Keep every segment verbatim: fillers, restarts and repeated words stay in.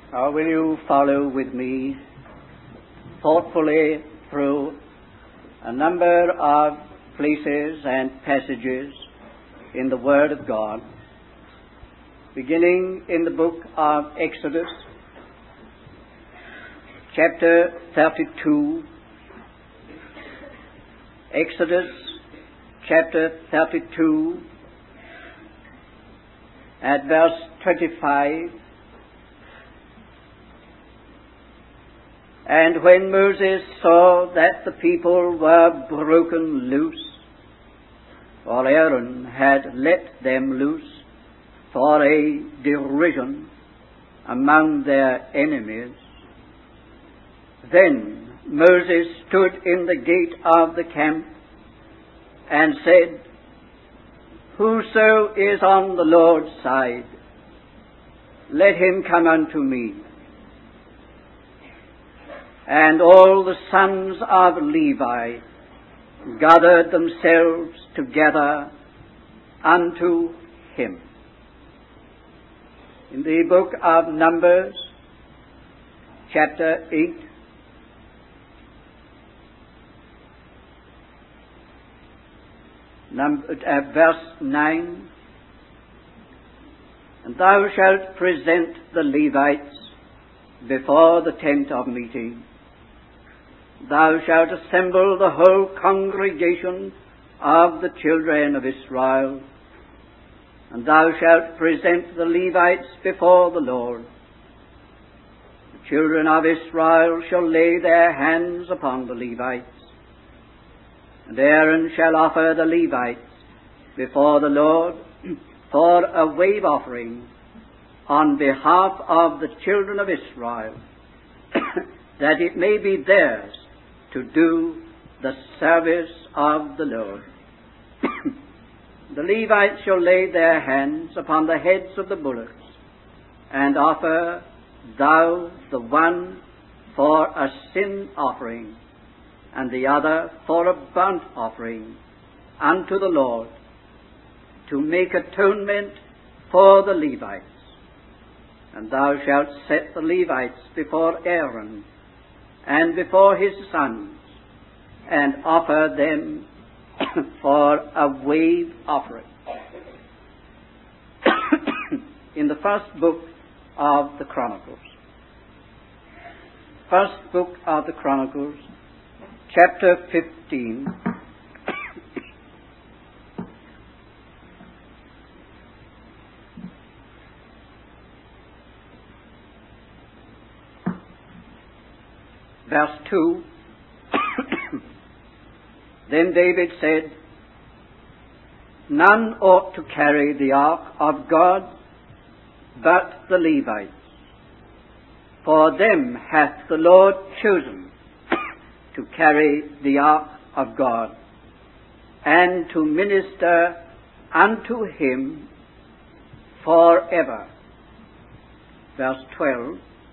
Or will you follow with me thoughtfully through a number of places and passages in the Word of God, beginning in the book of Exodus, chapter thirty-two. Exodus chapter thirty-two at verse twenty-five. And when Moses saw that the people were broken loose, for Aaron had let them loose for a derision among their enemies, then Moses stood in the gate of the camp and said, Whoso is on the Lord's side, let him come unto me. And all the sons of Levi gathered themselves together unto him. In the book of Numbers, chapter eight, number, uh, verse nine, And thou shalt present the Levites before the tent of meeting. Thou shalt assemble the whole congregation of the children of Israel, and thou shalt present the Levites before the Lord. The children of Israel shall lay their hands upon the Levites, and Aaron shall offer the Levites before the Lord for a wave offering on behalf of the children of Israel, that it may be theirs to do the service of the Lord. The Levites shall lay their hands upon the heads of the bullocks, and offer thou the one for a sin offering, and the other for a burnt offering unto the Lord, to make atonement for the Levites. And thou shalt set the Levites before Aaron and before his sons, and offer them for a wave offering. In the first book of the Chronicles, first book of the Chronicles, chapter fifteen, verse two, Then David said, None ought to carry the ark of God but the Levites, for them hath the Lord chosen to carry the ark of God, and to minister unto him forever. Verse twelve,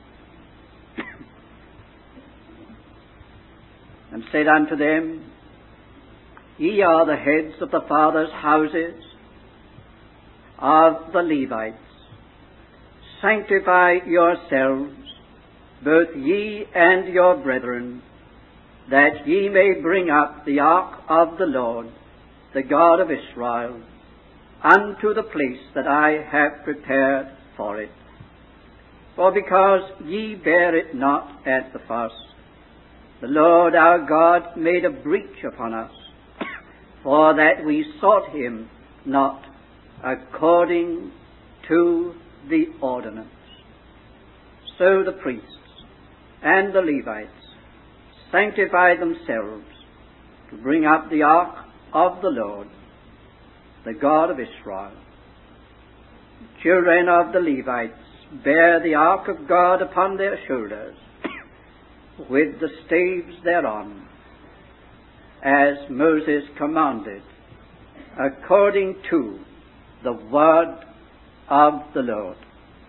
And said unto them, Ye are the heads of the fathers' houses of the Levites. Sanctify yourselves, both ye and your brethren, that ye may bring up the ark of the Lord, the God of Israel, unto the place that I have prepared for it. For because ye bear it not at the first, the Lord our God made a breach upon us, for that we sought him not according to the ordinance. So the priests and the Levites sanctify themselves to bring up the ark of the Lord, the God of Israel. The children of the Levites bear the ark of God upon their shoulders, with the staves thereon, as Moses commanded, according to the word of the Lord.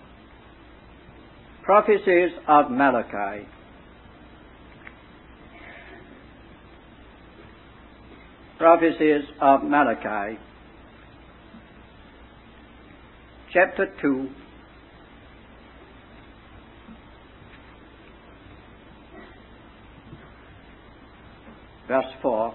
Prophecies of Malachi. Prophecies of Malachi, chapter two, Verse four.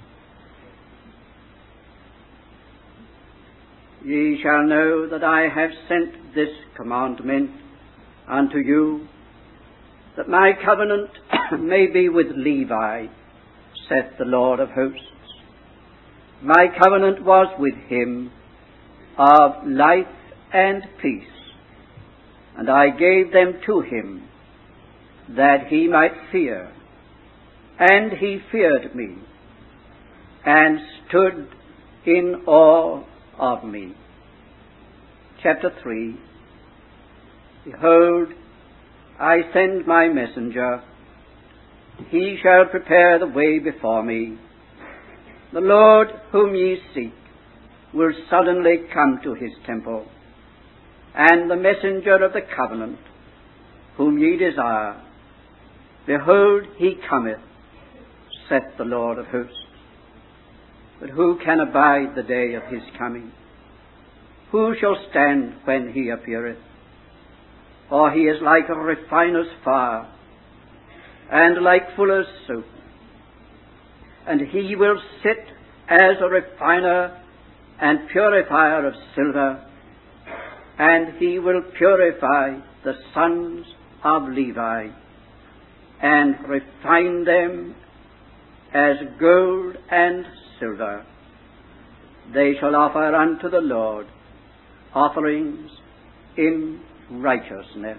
Ye shall know that I have sent this commandment unto you, that my covenant may be with Levi, saith the Lord of hosts. My covenant was with him of life and peace, and I gave them to him, that he might fear. And he feared me, and stood in awe of me. Chapter three. Behold, I send my messenger. He shall prepare the way before me. The Lord whom ye seek will suddenly come to his temple, and the messenger of the covenant whom ye desire, behold, he cometh, saith the Lord of hosts. But who can abide the day of his coming? Who shall stand when he appeareth? For he is like a refiner's fire, and like fuller's soap. And he will sit as a refiner and purifier of silver, and he will purify the sons of Levi, and refine them as gold and silver. They shall offer unto the Lord offerings in righteousness.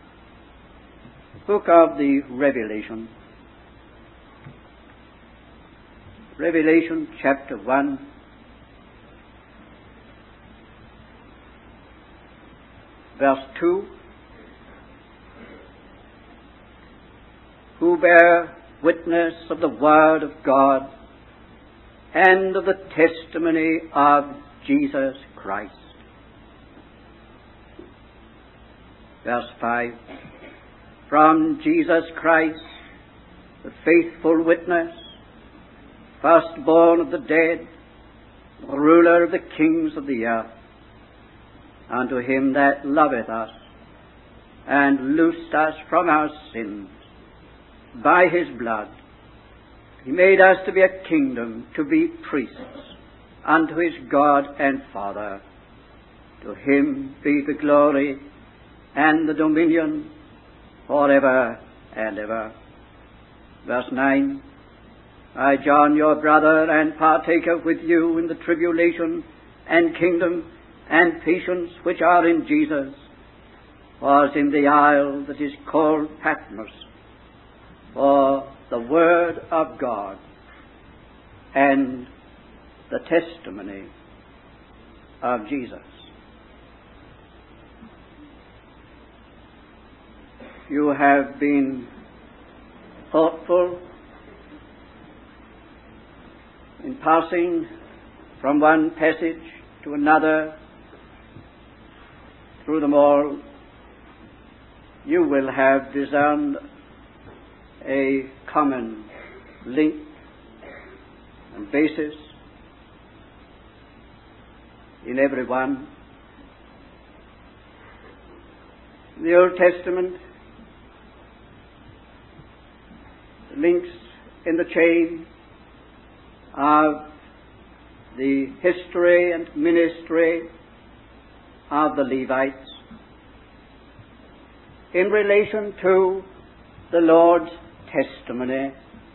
Book of the Revelation. Revelation chapter one. Verse two. Who bear witness of the word of God and of the testimony of Jesus Christ. Verse five. From Jesus Christ, the faithful witness, firstborn of the dead, ruler of the kings of the earth, unto him that loveth us, and loosed us from our sins by his blood. He made us to be a kingdom, to be priests unto his God and Father. To him be the glory and the dominion forever and ever. Verse nine. I, John, your brother and partaker with you in the tribulation and kingdom and patience which are in Jesus, was in the isle that is called Patmos, for the word of God and the testimony of Jesus. You have been thoughtful in passing from one passage to another through them all. You will have discerned a common link and basis in every one. In the Old Testament, the links in the chain of the history and ministry of the Levites in relation to the Lord's testimony.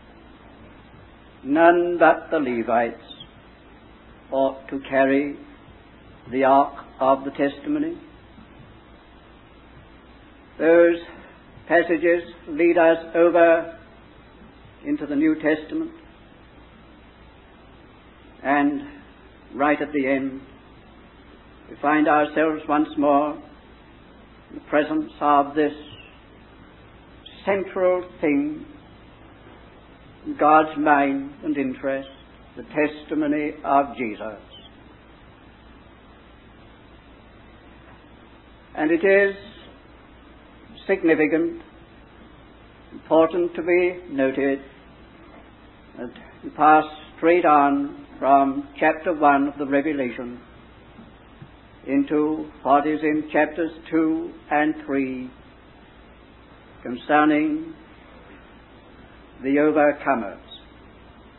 None but the Levites ought to carry the ark of the testimony. Those passages lead us over into the New Testament, and right at the end we find ourselves once more in the presence of this central thing in God's mind and interest, the testimony of Jesus. And it is significant, important to be noted, that we pass straight on from chapter one of the Revelation into what is in chapters two and three concerning the overcomers.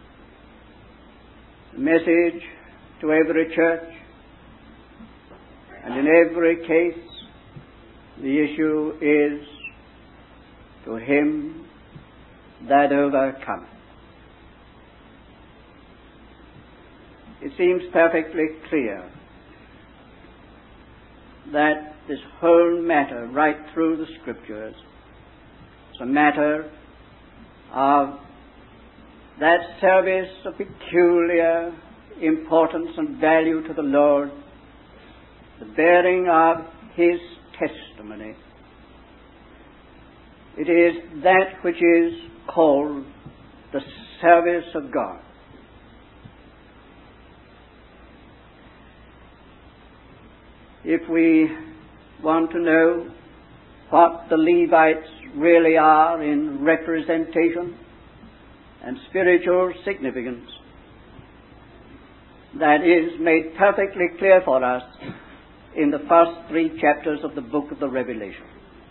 The message to every church, and in every case, the issue is to him that overcometh. It seems perfectly clear that this whole matter, right through the Scriptures, is a matter of that service of peculiar importance and value to the Lord, the bearing of His testimony. It is that which is called the service of God. If we want to know what the Levites really are in representation and spiritual significance, that is made perfectly clear for us in the first three chapters of the book of the Revelation.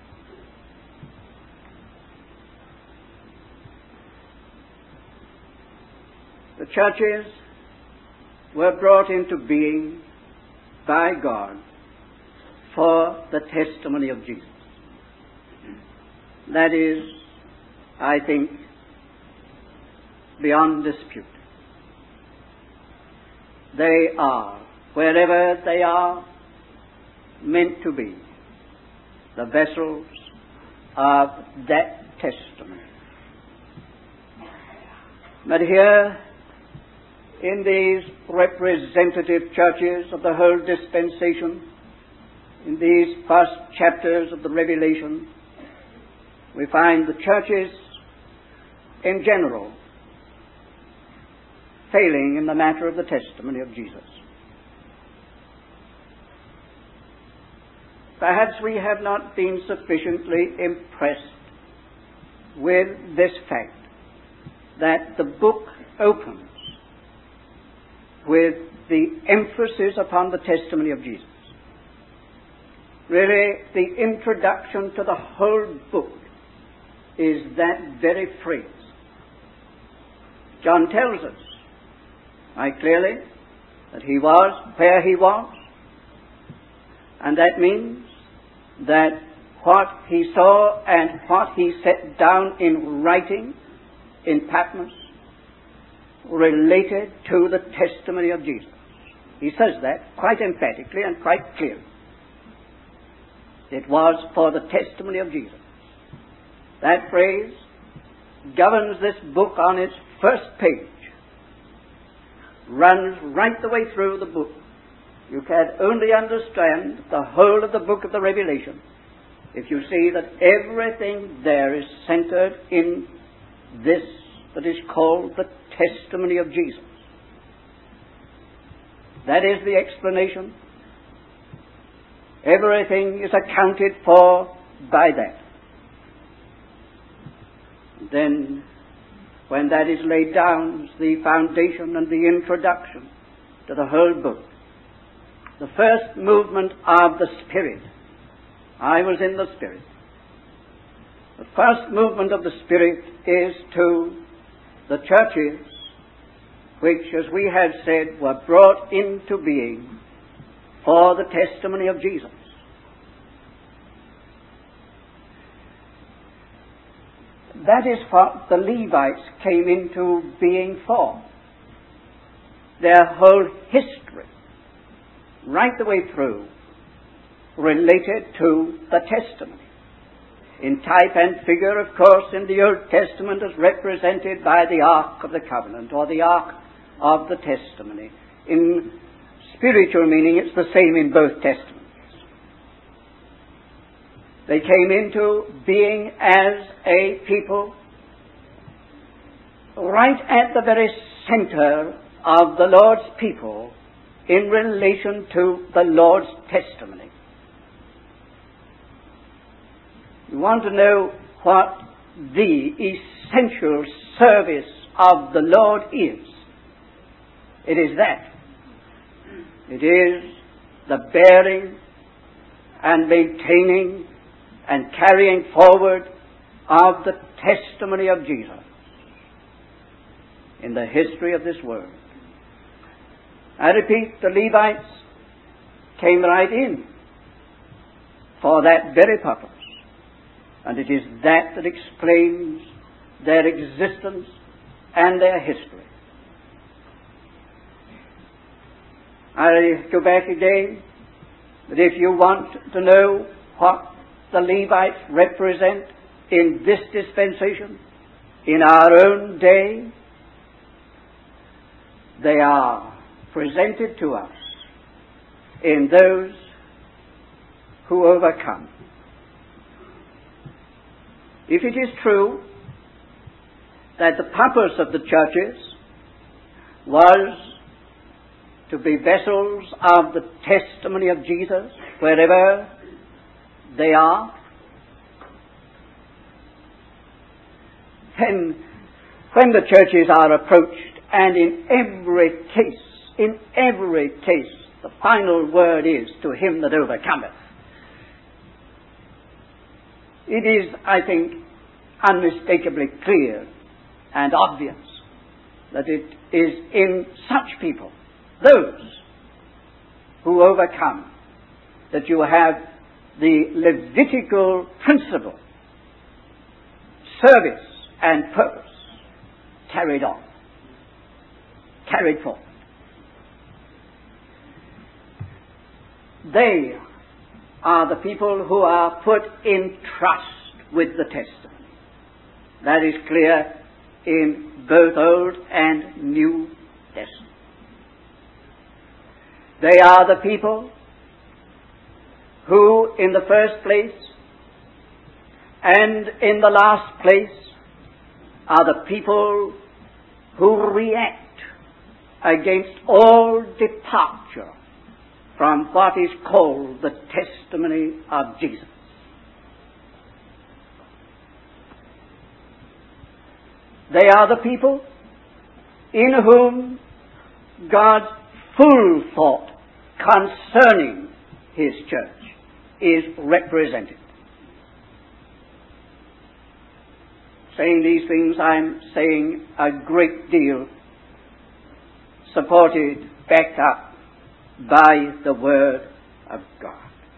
The churches were brought into being by God for the testimony of Jesus. That is, I think, beyond dispute. They are, wherever they are, meant to be the vessels of that testimony. But here, in these representative churches of the whole dispensation, in these first chapters of the Revelation, we find the churches in general failing in the matter of the testimony of Jesus. Perhaps we have not been sufficiently impressed with this fact that the book opens with the emphasis upon the testimony of Jesus. Really, the introduction to the whole book is that very phrase. John tells us quite clearly that he was where he was, and that means that what he saw and what he set down in writing in Patmos related to the testimony of Jesus. He says that quite emphatically and quite clearly. It was for the testimony of Jesus. That phrase governs this book on its first page, runs right the way through the book. You can only understand the whole of the book of the Revelation if you see that everything there is centered in this that is called the testimony of Jesus. That is the explanation. Everything is accounted for by that. Then, when that is laid down, the foundation and the introduction to the whole book. The first movement of the Spirit. I was in the Spirit. The first movement of the Spirit is to the churches which, as we have said, were brought into being for the testimony of Jesus. That is what the Levites came into being for. Their whole history, right the way through, related to the testimony. In type and figure, of course, in the Old Testament as represented by the Ark of the Covenant or the Ark of the Testimony. In spiritual meaning, it's the same in both Testaments. They came into being as a people right at the very center of the Lord's people in relation to the Lord's testimony. You want to know what the essential service of the Lord is. It is that. It is the bearing and maintaining and carrying forward of the testimony of Jesus in the history of this world. I repeat, the Levites came right in for that very purpose. And it is that that explains their existence and their history. I go back again, that if you want to know what the Levites represent in this dispensation, in our own day, they are presented to us in those who overcome. If it is true that the purpose of the churches was to be vessels of the testimony of Jesus wherever they are, then when the churches are approached, and in every case, in every case, the final word is, to him that overcometh. It is, I think, unmistakably clear and obvious that it is in such people, those who overcome, that you have the Levitical principle, service and purpose carried on, carried forth. They are the people who are put in trust with the testimony. That is clear in both Old and New Testament. They are the people who, in the first place and in the last place, are the people who react against all departure from what is called the testimony of Jesus. They are the people in whom God's full thought concerning His church is represented. Saying these things, I'm saying a great deal supported, backed up by the Word of God.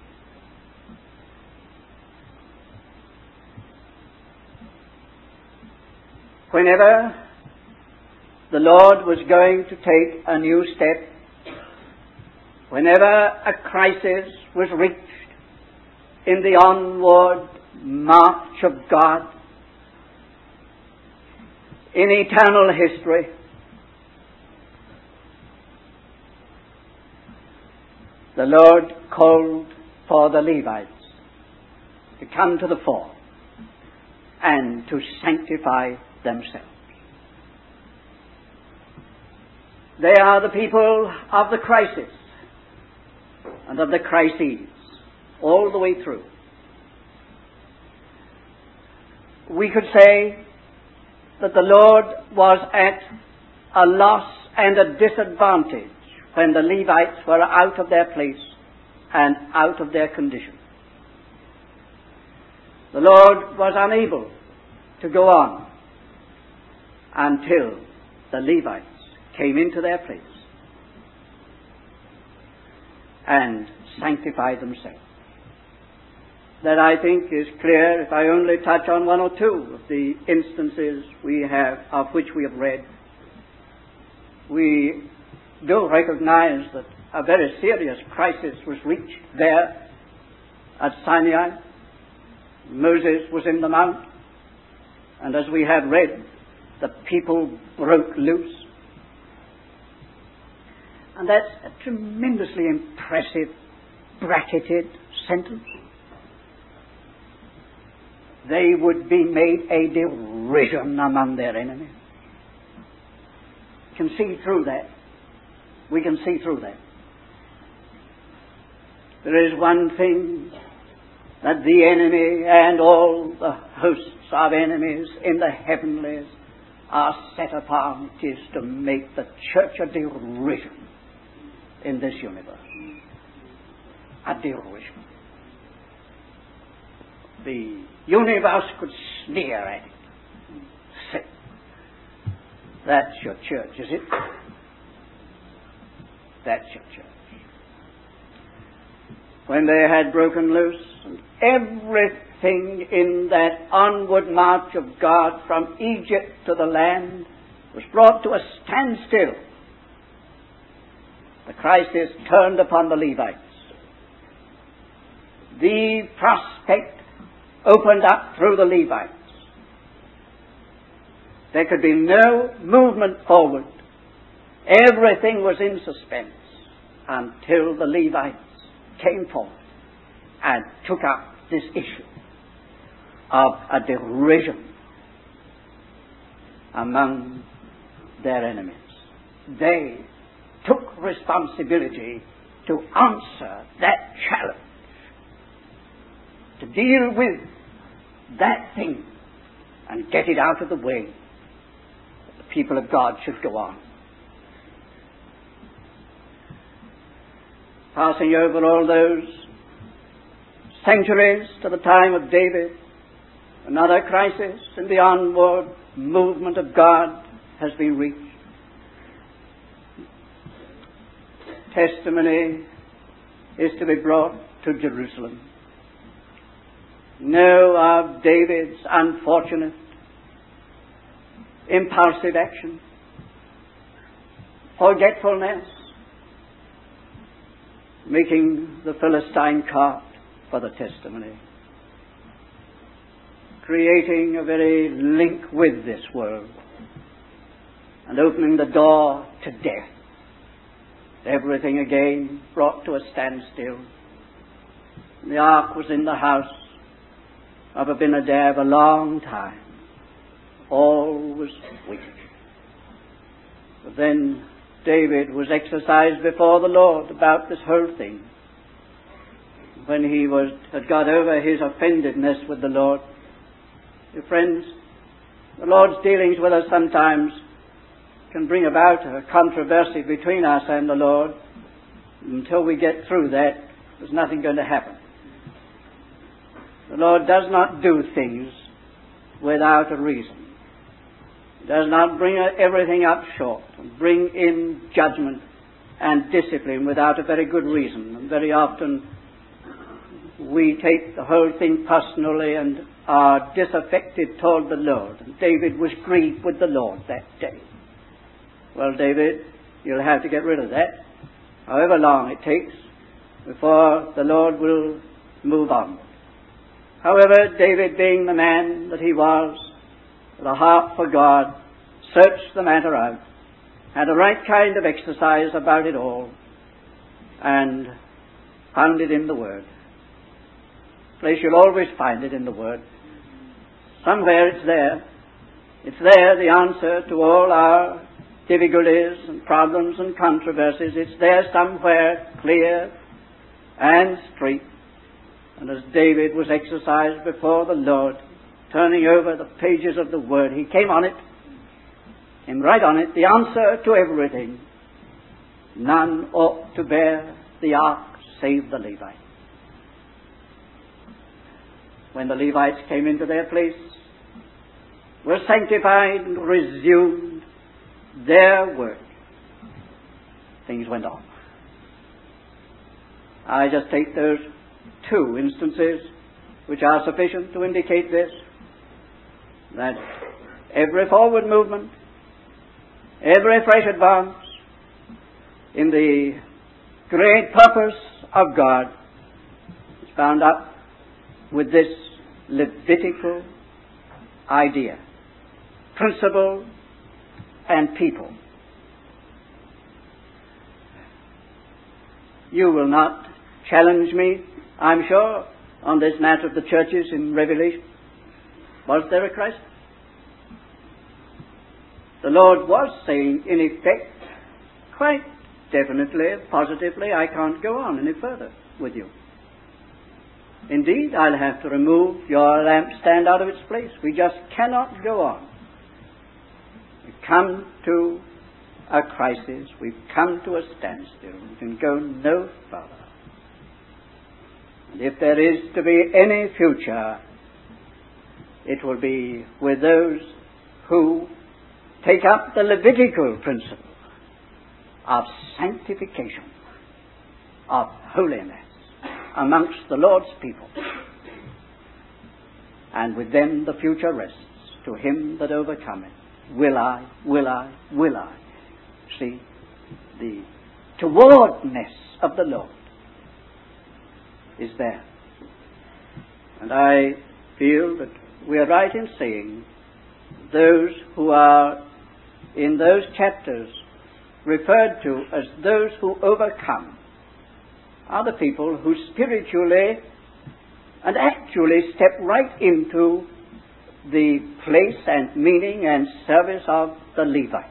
Whenever the Lord was going to take a new step, whenever a crisis was reached in the onward march of God, in eternal history, the Lord called for the Levites to come to the fore and to sanctify themselves. They are the people of the crisis and of the crises all the way through. We could say that the Lord was at a loss and a disadvantage when the Levites were out of their place and out of their condition. The Lord was unable to go on until the Levites came into their place and sanctified themselves. That, I think, is clear if I only touch on one or two of the instances we have, of which we have read. We do recognize that a very serious crisis was reached there at Sinai. Moses was in the mount, and as we have read, the people broke loose. And that's a tremendously impressive, bracketed sentence. They would be made a derision among their enemies. We can see through that. We can see through that. There is one thing that the enemy and all the hosts of enemies in the heavenlies are set upon. It is to make the church a derision in this universe. A derision. The universe could sneer at it. Say, that's your church, is it? that church. When they had broken loose, and everything in that onward march of God from Egypt to the land was brought to a standstill, the crisis turned upon the Levites. The prospect opened up through the Levites. There could be no movement forward. Everything was in suspense until the Levites came forth and took up this issue of a derision among their enemies. They took responsibility to answer that challenge, to deal with that thing and get it out of the way, that the people of God should go on. Passing over all those centuries to the time of David, another crisis in the onward movement of God has been reached. Testimony is to be brought to Jerusalem. Know of David's unfortunate, impulsive action, forgetfulness, making the Philistine cart for the testimony, creating a very link with this world, and opening the door to death. Everything again brought to a standstill. The ark was in the house of Abinadab a long time. All was weak. But then David was exercised before the Lord about this whole thing. When he was had got over his offendedness with the Lord. Dear friends, the Lord's dealings with us sometimes can bring about a controversy between us and the Lord. Until we get through that, there's nothing going to happen. The Lord does not do things without a reason. He does not bring everything up short and bring in judgment and discipline without a very good reason. And very often we take the whole thing personally and are disaffected toward the Lord. And David was grieved with the Lord that day. Well, David, you'll have to get rid of that, however long it takes, before the Lord will move on. However, David, being the man that he was, with a heart for God, searched the matter out, had the right kind of exercise about it all, and found it in the Word. Place you'll always find it in the Word. Somewhere it's there. It's there, the answer to all our difficulties and problems and controversies. It's there somewhere, clear and straight. And as David was exercised before the Lord, turning over the pages of the Word, he came on it, came right on it, the answer to everything. None ought to bear the ark save the Levites. When the Levites came into their place, were sanctified and resumed their work, things went on. I just take those two instances which are sufficient to indicate this, that every forward movement, every fresh advance in the great purpose of God is bound up with this Levitical idea, principle, and people. You will not challenge me, I'm sure, on this matter of the churches in Revelation. Was there a crisis? The Lord was saying, in effect, quite definitely, positively, I can't go on any further with you. Indeed, I'll have to remove your lampstand out of its place. We just cannot go on. We've come to a crisis. We've come to a standstill. We can go no further. And if there is to be any future, it will be with those who take up the Levitical principle of sanctification, of holiness amongst the Lord's people. And with them the future rests. To him that overcometh, will I, will I, will I. See, the towardness of the Lord is there. And I feel that we are right in saying those who are in those chapters referred to as those who overcome are the people who spiritually and actually step right into the place and meaning and service of the Levites.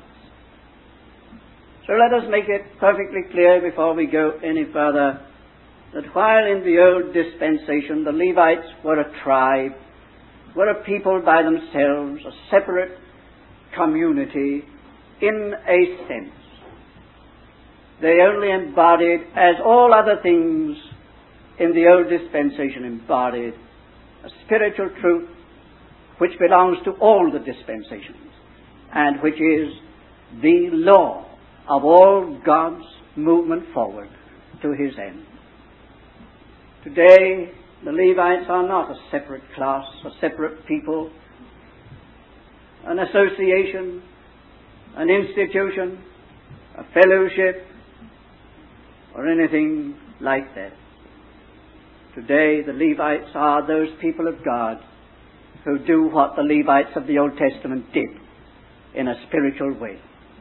So let us make it perfectly clear before we go any further that while in the old dispensation the Levites were a tribe, were a people by themselves, a separate community in a sense, they only embodied, as all other things in the old dispensation embodied, a spiritual truth which belongs to all the dispensations and which is the law of all God's movement forward to his end. Today, the Levites are not a separate class, a separate people, an association, an institution, a fellowship, or anything like that. Today, the Levites are those people of God who do what the Levites of the Old Testament did in a spiritual way.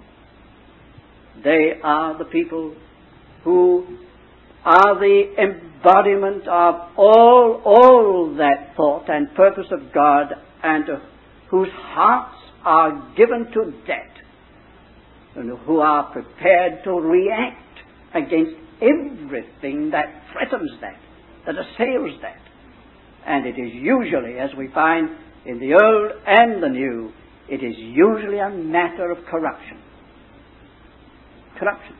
They are the people who are the embodiment of all, all that thought and purpose of God, and uh, whose hearts are given to that, and who are prepared to react against everything that threatens that, that assails that. And it is usually, as we find in the Old and the New, it is usually a matter of corruption. Corruption.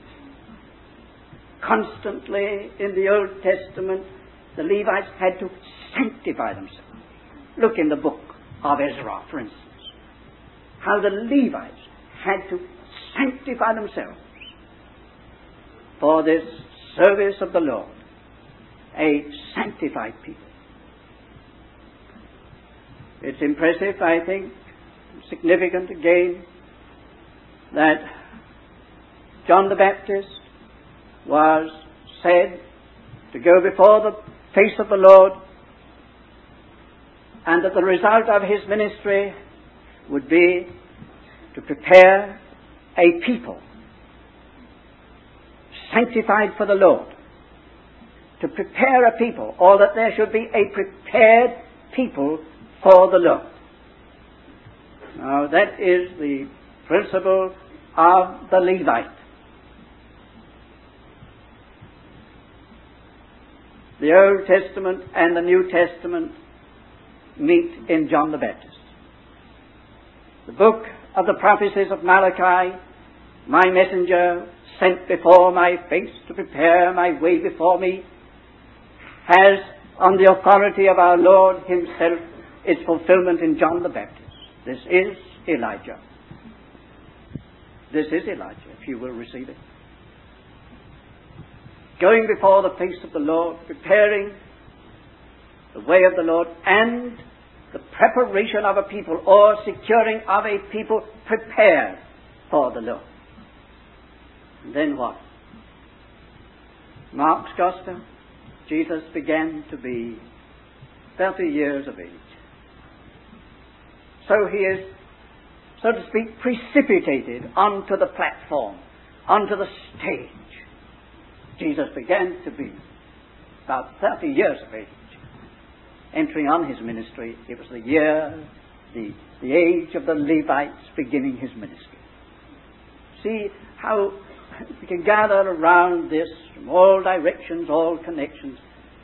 Constantly in the Old Testament, the Levites had to sanctify themselves. Look in the book of Ezra, for instance, how the Levites had to sanctify themselves for this service of the Lord, a sanctified people. It's impressive, I think, significant again, that John the Baptist was said to go before the face of the Lord, and that the result of his ministry would be to prepare a people sanctified for the Lord. To prepare a people, or that there should be a prepared people for the Lord. Now that is the principle of the Levite. The Old Testament and the New Testament meet in John the Baptist. The book of the prophecies of Malachi, my messenger sent before my face to prepare my way before me, has, on the authority of our Lord himself, its fulfillment in John the Baptist. This is Elijah. This is Elijah, if you will receive it. Going before the face of the Lord, preparing the way of the Lord, and the preparation of a people, or securing of a people prepared for the Lord. And then what? Mark's Gospel, Jesus began to be thirty years of age. So he is, so to speak, precipitated onto the platform, onto the stage. Jesus began to be about thirty years of age. Entering on his ministry, it was the year, the, the age of the Levites beginning his ministry. See how we can gather around this from all directions, all connections,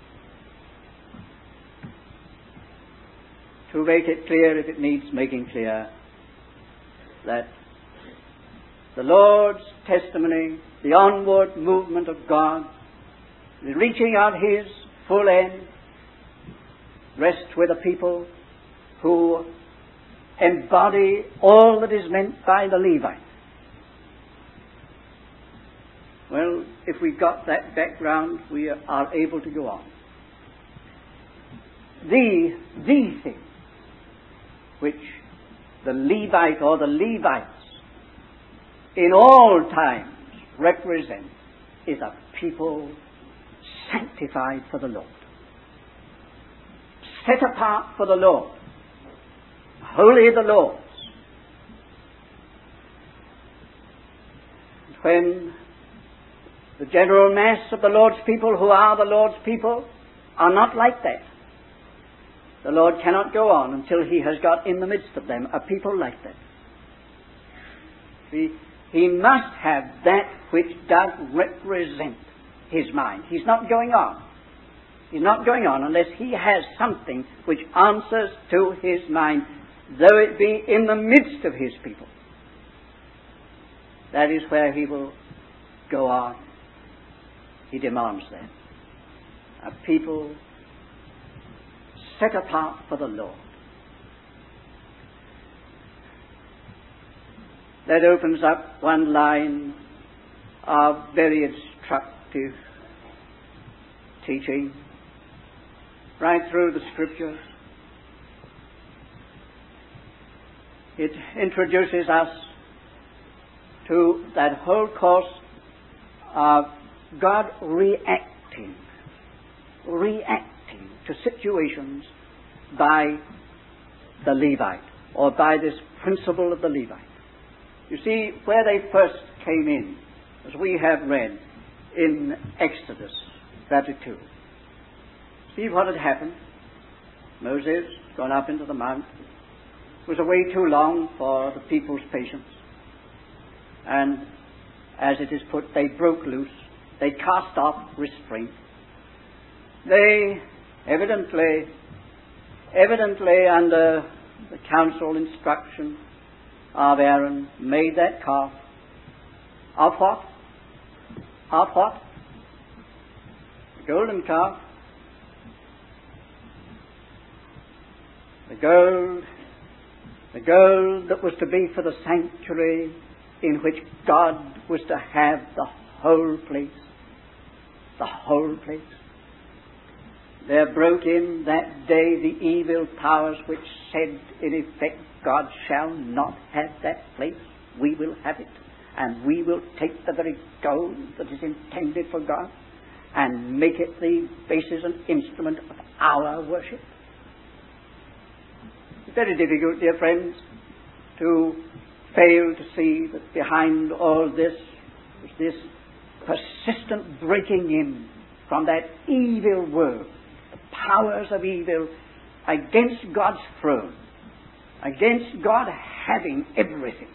to make it clear, if it needs making clear, that the Lord's testimony, the onward movement of God, the reaching of his full end, rests with a people who embody all that is meant by the Levite. Well, if we've got that background, we are able to go on. The, the thing which the Levite or the Levites in all times represent is a people sanctified for the Lord, set apart for the Lord, holy the Lord's. When the general mass of the Lord's people, who are the Lord's people, are not like that, the Lord cannot go on until He has got in the midst of them a people like that. See, He must have that which does represent His mind. He's not going on. He's not going on unless He has something which answers to His mind, though it be in the midst of His people. That is where He will go on. He demands that. A people set apart for the Lord. That opens up one line of very instructive teaching right through the Scriptures. It introduces us to that whole course of God reacting, reacting to situations by the Levite, or by this principle of the Levite. You see, where they first came in, as we have read in Exodus thirty-two. See what had happened. Moses gone up into the mount, was away too long for the people's patience, and as it is put, they broke loose, they cast off restraint. They evidently, evidently under the counsel instruction of Aaron, made that calf of what? Of what? The golden calf. The gold, the gold that was to be for the sanctuary in which God was to have the whole place. The whole place. There broke in that day the evil powers which said, in effect, God shall not have that place. We will have it. And we will take the very gold that is intended for God and make it the basis and instrument of our worship. It's very difficult, dear friends, to fail to see that behind all this is this persistent breaking in from that evil world, the powers of evil against God's throne, against God having everything,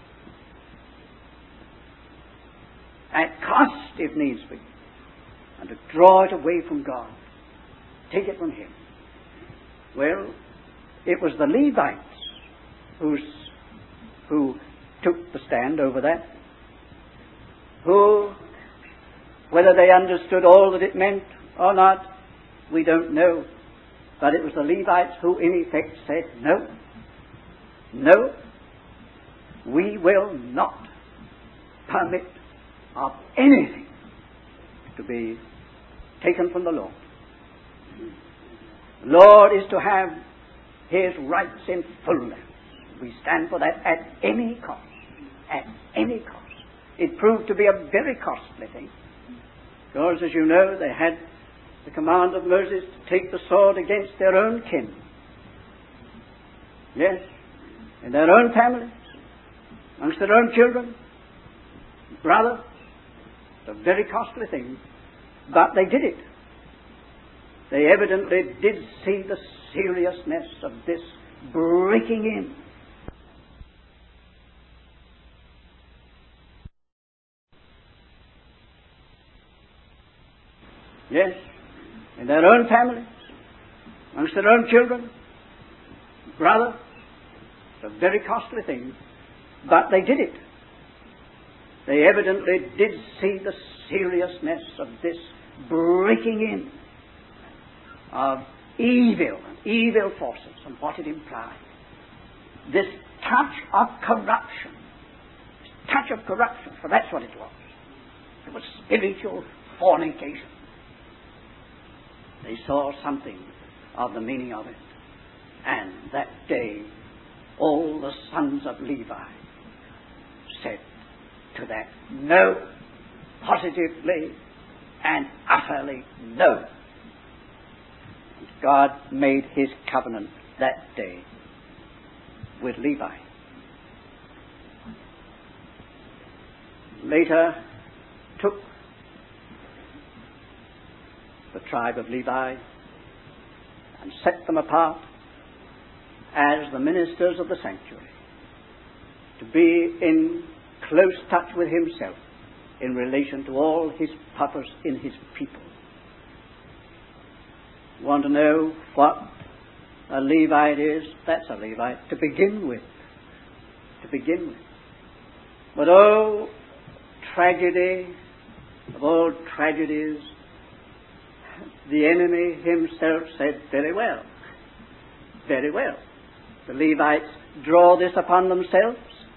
at cost if needs be, and to draw it away from God, take it from Him. Well, it was the Levites who's, who took the stand over that, who, whether they understood all that it meant or not, we don't know. But it was the Levites who in effect said, no, no, we will not permit of anything to be taken from the Lord. The Lord is to have His rights in fullness. We stand for that at any cost. At any cost. It proved to be a very costly thing. Because, as you know, they had the command of Moses to take the sword against their own kin. Yes, in their own families, amongst their own children, brothers. It's a very costly thing. But they did it. They evidently did see the seriousness of this breaking in. Yes, in their own families, amongst their own children, brother. It's a very costly thing. But they did it. They evidently did see the seriousness of this breaking in of evil and evil forces and what it implied. This touch of corruption. This touch of corruption, for that's what it was. It was spiritual fornication. They saw something of the meaning of it. And that day, all the sons of Levi said to that, no, positively and utterly no. And God made his covenant that day with Levi. Later took the tribe of Levi and set them apart as the ministers of the sanctuary, to be in close touch with himself in relation to all his purpose in his people. Want to know what a Levite is? That's a Levite to begin with. To begin with. But oh, tragedy of all tragedies, the enemy himself said, very well, very well. The Levites draw this upon themselves,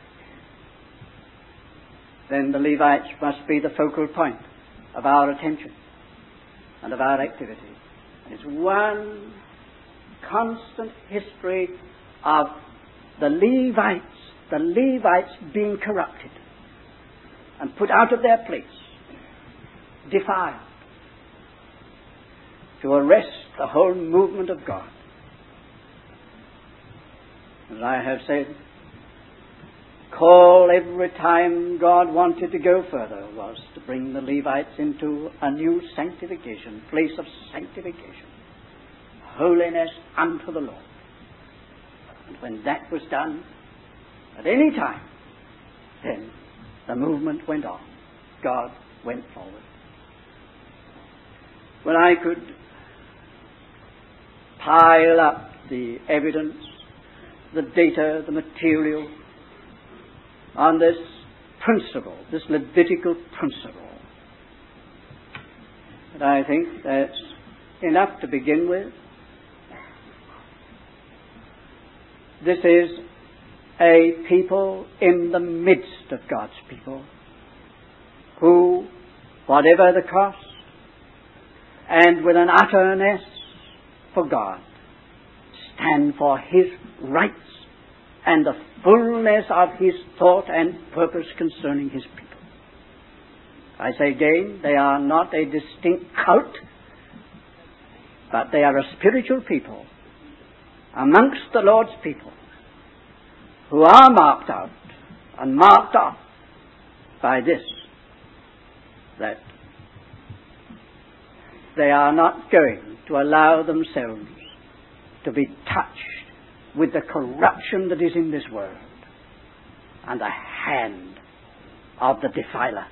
then the Levites must be the focal point of our attention and of our activity. And it's one constant history of the Levites, the Levites being corrupted and put out of their place, defiled, to arrest the whole movement of God. As I have said, call every time God wanted to go further was to bring the Levites into a new sanctification, place of sanctification, holiness unto the Lord. And when that was done, at any time, then the movement went on. God went forward. When I could pile up the evidence, the data, the material on this principle, this Levitical principle, and I think that's enough to begin with. This is a people in the midst of God's people who, whatever the cost, and with an utterness for God, stand for his rights and the fullness of his thought and purpose concerning his people. I say again, they are not a distinct cult, but they are a spiritual people amongst the Lord's people who are marked out and marked off by this, that they are not going to allow themselves to be touched with the corruption that is in this world and the hand of the defiler.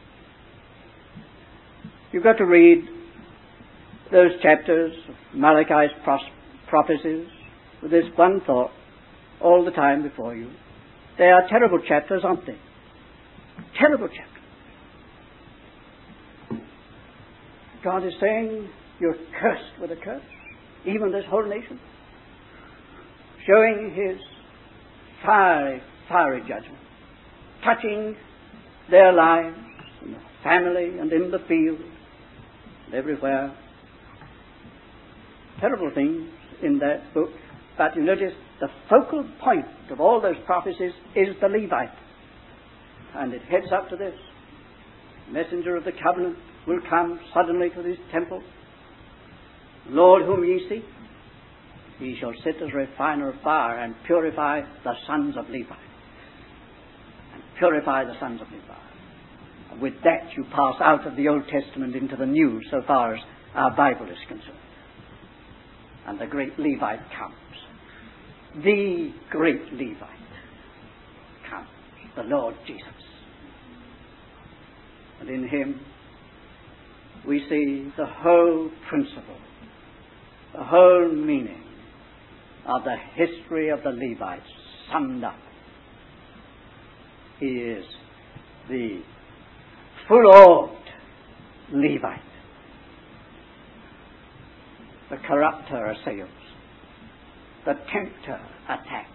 You've got to read those chapters of Malachi's prophecies with this one thought all the time before you. They are terrible chapters, aren't they? Terrible chapters. God is saying, you're cursed with a curse, even this whole nation, showing his fiery, fiery judgment, touching their lives in the family and in the field and everywhere. Terrible things in that book. But you notice the focal point of all those prophecies is the Levite. And it heads up to this. Messenger of the covenant will come suddenly to this temple. Lord whom ye seek, he shall sit as a refiner of fire and purify the sons of Levi. And purify the sons of Levi. And with that you pass out of the Old Testament into the New so far as our Bible is concerned. And the great Levite comes. The great Levite comes. The Lord Jesus. And in him we see the whole principle, the whole meaning of the history of the Levites summed up. He is the full-orbed Levite. The corrupter assails. The tempter attacks.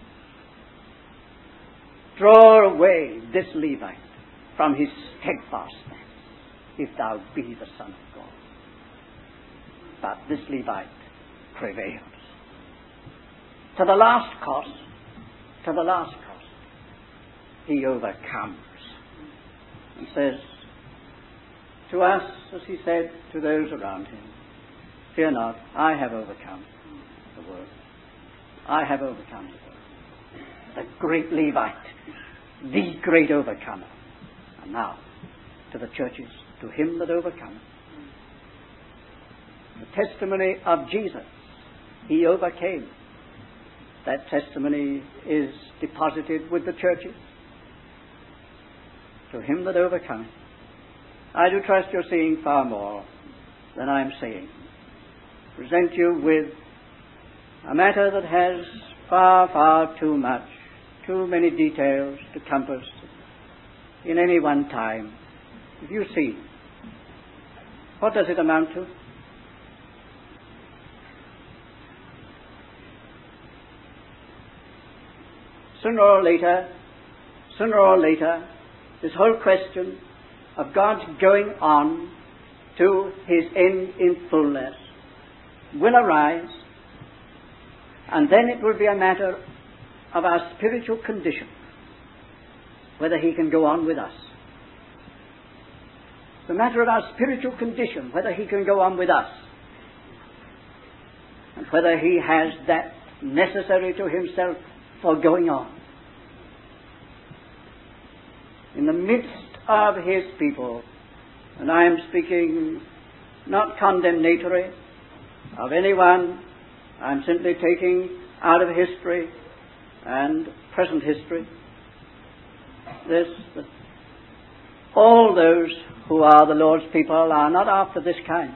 Draw away this Levite from his steadfastness. if thou be the Son of God. But this Levite prevails. To the last cost, to the last cost, he overcomes. And says to us, as he said to those around him, fear not, I have overcome the world. I have overcome the world. The great Levite, the great overcomer. And now, to the churches, to him that overcometh. The testimony of Jesus, he overcame. That testimony is deposited with the churches. To him that overcometh. I do trust you're seeing far more than I'm saying. Present you with a matter that has far, far too much, too many details to compass in any one time. If you see, what does it amount to? Sooner or later, sooner or later, this whole question of God's going on to his end in fullness will arise, and then it will be a matter of our spiritual condition, whether he can go on with us. The matter of our spiritual condition, whether he can go on with us, and whether he has that necessary to himself for going on. In the midst of his people, and I am speaking not condemnatory of anyone, I'm simply taking out of history and present history this, that all those who are the Lord's people are not after this kind.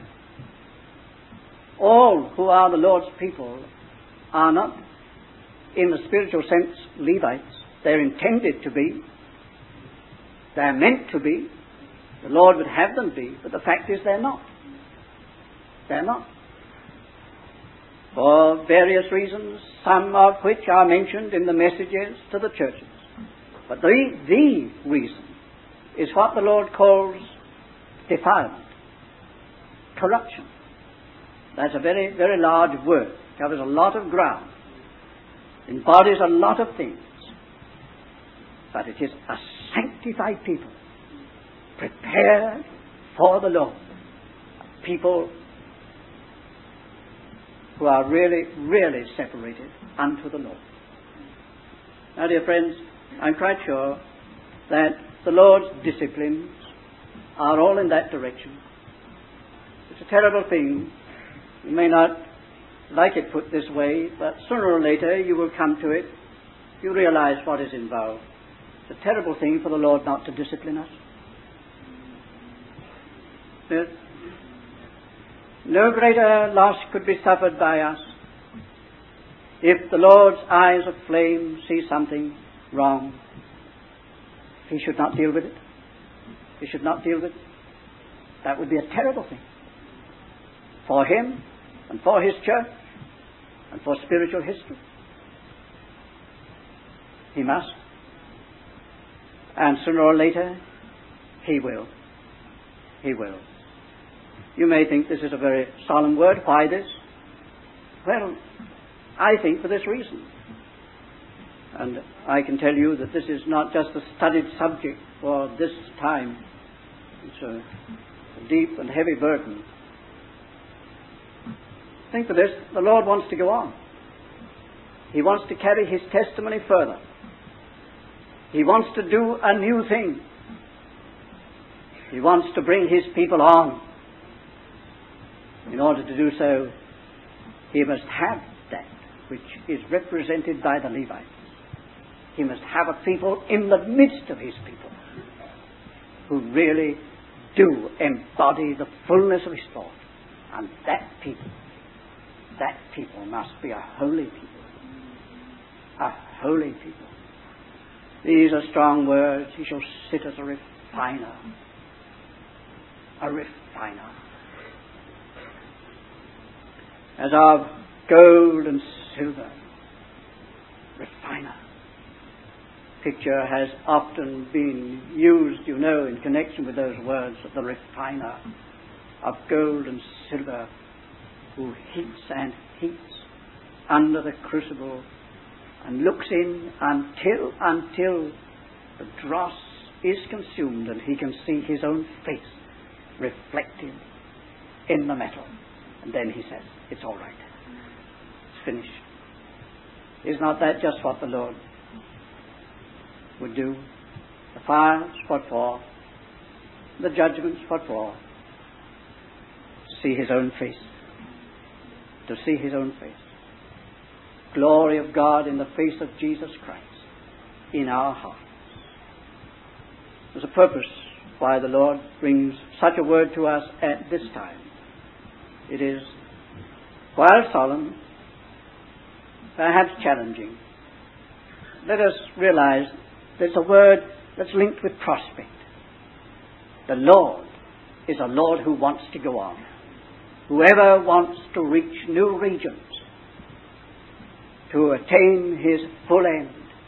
All who are the Lord's people are not, in the spiritual sense, Levites. They're intended to be. They're meant to be. The Lord would have them be, but the fact is they're not. They're not. For various reasons, some of which are mentioned in the messages to the churches. But the, the reason is what the Lord calls defilement, corruption. That's a very, very large word. Covers a lot of ground. Embodies a lot of things. But it is a sanctified people, prepared for the Lord. People who are really, really separated unto the Lord. Now, dear friends, I'm quite sure that the Lord's disciplines are all in that direction. It's a terrible thing. You may not like it put this way, but sooner or later you will come to it. You realize what is involved. It's a terrible thing for the Lord not to discipline us. Yes. No greater loss could be suffered by us if the Lord's eyes of flame see something wrong. He should not deal with it. He should not deal with it. That would be a terrible thing for him and for his church and for spiritual history. He must. And sooner or later, he will. He will. You may think this is a very solemn word. Why this? Well, I think for this reason. And I can tell you that this is not just a studied subject for this time. It's a deep and heavy burden. Think for this. The Lord wants to go on. He wants to carry his testimony further. He wants to do a new thing. He wants to bring his people on. In order to do so, he must have that which is represented by the Levites. He must have a people in the midst of his people who really do embody the fullness of his thought. And that people, that people must be a holy people. A holy people. These are strong words. He shall sit as a refiner. A refiner. As of gold and silver. Refiner. picture has often been used, you know, in connection with those words of the refiner of gold and silver, who heats and heats under the crucible and looks in until, until the dross is consumed and he can see his own face reflected in the metal. And then he says, it's all right. It's finished. Is not that just what the Lord would do? The fires, what for? The judgments, what for? To see his own face. To see his own face. Glory of God in the face of Jesus Christ in our hearts. There's a purpose why the Lord brings such a word to us at this time. It is, while solemn, perhaps challenging, let us realize there's a word that's linked with prospect. The Lord is a Lord who wants to go on. Whoever wants to reach new regions, to attain his full end,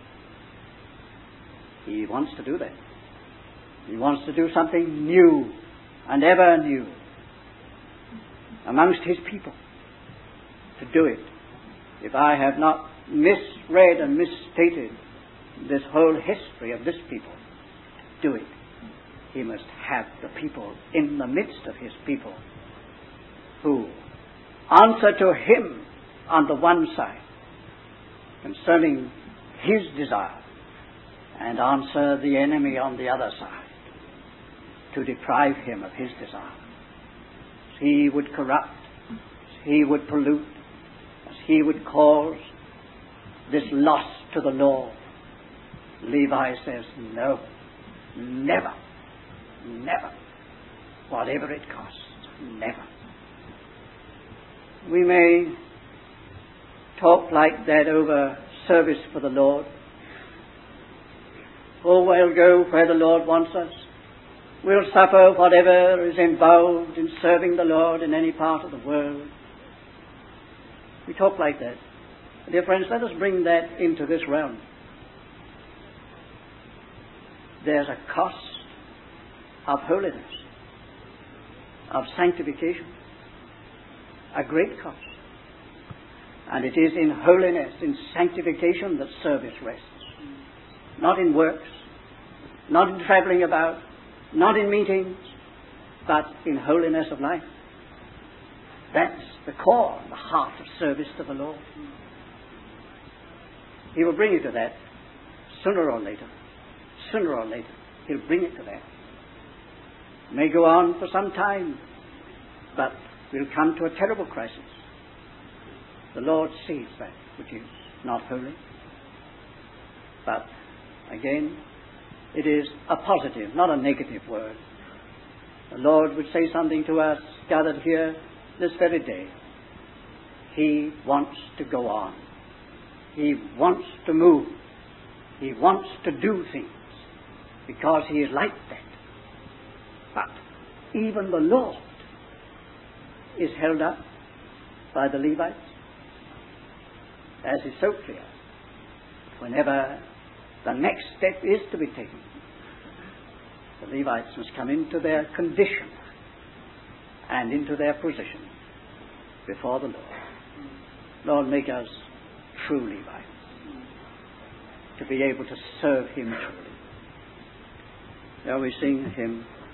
he wants to do that. He wants to do something new and ever new amongst his people. To do it, if I have not misread and misstated this whole history of this people, to do it, he must have the people in the midst of his people who answer to him on the one side concerning his desire, and answer the enemy on the other side to deprive him of his desire. As he would corrupt, as he would pollute, as he would cause this loss to the law, Levi says, no, never, never, whatever it costs, never. We may talk like that over service for the Lord. Oh, we'll go where the Lord wants us. We'll suffer whatever is involved in serving the Lord in any part of the world. We talk like that. Dear friends, let us bring that into this realm. There's a cost of holiness, of sanctification, a great cost. And it is in holiness, in sanctification, that service rests. Not in works, not in travelling about, not in meetings, but in holiness of life. That's the core, the heart of service to the Lord. He will bring you to that sooner or later. Sooner or later, he'll bring it to that. It may go on for some time, but we'll come to a terrible crisis. The Lord sees that which is not holy. But again, it is a positive, not a negative word. The Lord would say something to us gathered here this very day. He wants to go on. He wants to move. He wants to do things because he is like that. But even the Lord is held up by the Levites, as is so clear. Whenever the next step is to be taken, the Levites must come into their condition and into their position before the Lord. Lord, make us true Levites, to be able to serve him truly. Shall we sing a hymn?